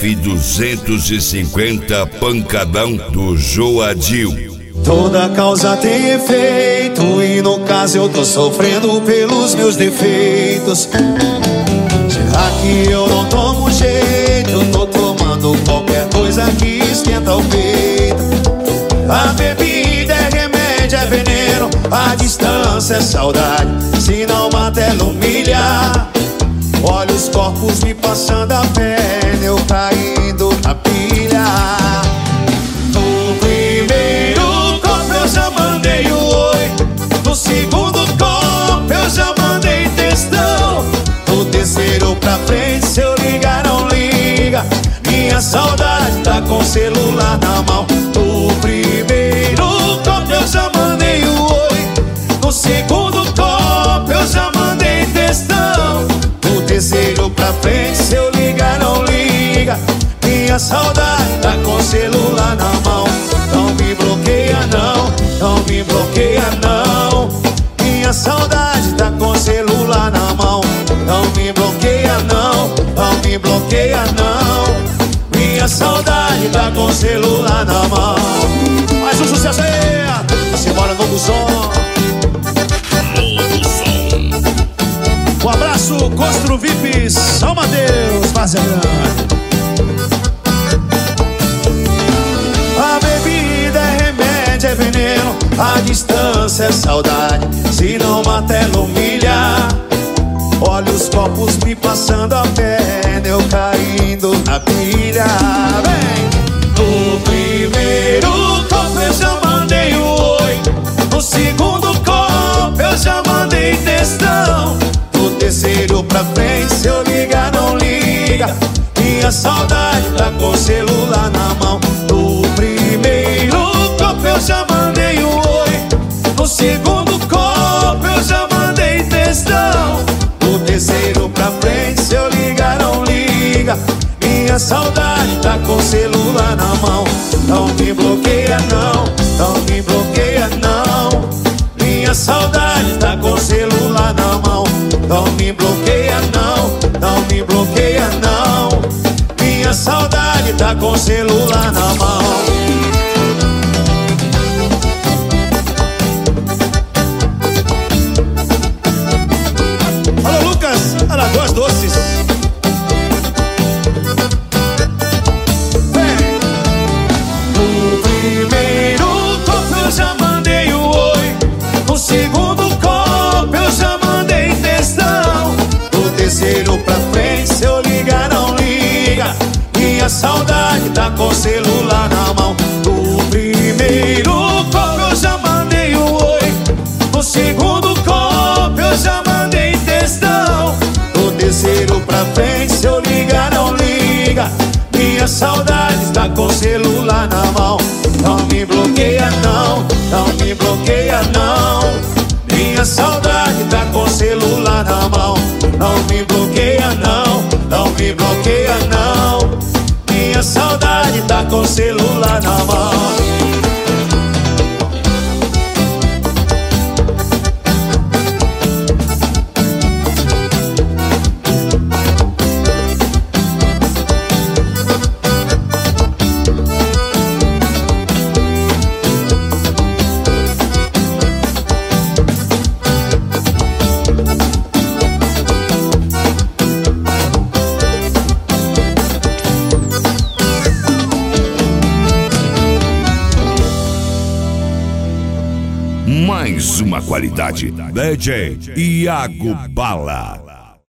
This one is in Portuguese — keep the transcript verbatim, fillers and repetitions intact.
F duzentos e cinquenta pancadão do Joadil. Toda causa tem efeito, e no caso eu tô sofrendo pelos meus defeitos. Será que eu não tomo jeito? Eu tô tomando qualquer coisa que esquenta o peito. A bebida é remédio, é veneno, a distância é saudade, se não mata ela humilha. Olha os corpos me passando a perna, eu caindo na pilha. No primeiro copo eu já mandei o oi, no segundo copo eu já mandei textão. No terceiro pra frente, se eu ligar não liga, minha saudade tá com o celular na mão. No primeiro copo eu já mandei o oi, no segundo copo eu já mandei textão. No terceiro pra frente, se eu ligar não liga, minha saudade tá com o celular na mão. Não me bloqueia não, não me bloqueia não, minha saudade tá com o celular na mão. Não me bloqueia não, não me bloqueia não, minha saudade tá com o celular na mão. Mais um sucesso aí, simbora no som. Um abraço, Costro V I P, São Mateus, Várzea Grande. A bebida é remédio, é veneno, a distância é saudade, se não mata ela humilha. Olha os copos me passando a perna, eu caindo na pilha. Vem! No primeiro copo eu já mandei o oi, no segundo copo eu já mandei textão. No terceiro pra frente, se eu ligar não liga, minha saudade tá com o celular na mão. No primeiro copo eu já mandei o oi, no segundo copo eu já mandei textão. No terceiro pra frente, se eu ligar não liga, minha saudade tá com o celular na mão. Não me bloqueia não, não me bloqueia não, minha saudade tá com o celular na mão. Não me bloqueia não, não me bloqueia não, minha saudade tá com o celular na mão. Alô Lucas, Alagoas Doces. Vem! No primeiro copo eu já mandei o oi, no segundo copo eu já mandei textão. No terceiro pra frente, se eu ligar não liga, minha saudade tá com o celular na mão. No primeiro copo eu já mandei o oi, no segundo copo eu já mandei textão. No terceiro pra frente, se eu ligar não liga, minha saudade tá com o celular na mão. Não me bloqueia não, não me bloqueia não, minha saudade tá com o celular na mão. Não me bloqueia não, não me bloqueia não, minha saudade tá com o celular na mão. Mais uma qualidade. D J Iago Bala.